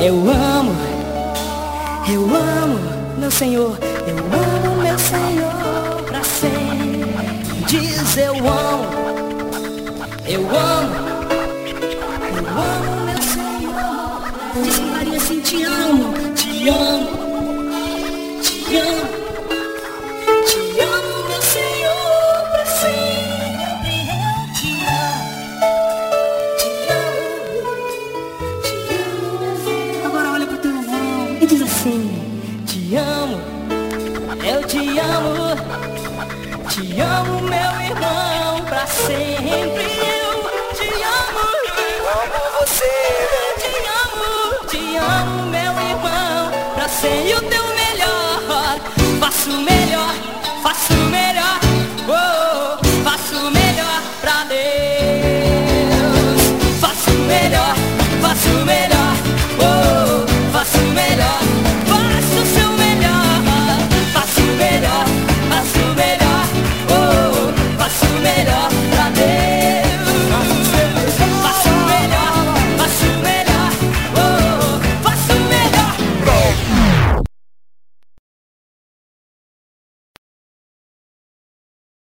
Eu amo meu Senhor, eu amo meu Senhor pra sempre. Diz eu amo meu Senhor. Diz Maria assim, te amo, te amo, te amo, te amo meu Senhor pra sempre. Te amo. Agora olha pro teu irmão e diz assim: te amo, eu te amo meu irmão pra sempre. Eu te amo você. Te amo meu irmão pra sempre. E o teu melhor, faço melhor, oh, faço melhor pra Deus.